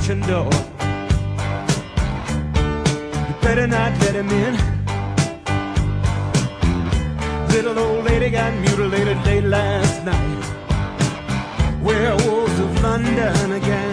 kitchen door. You better not let him in. Little old lady got mutilated late last night. Werewolves of London again.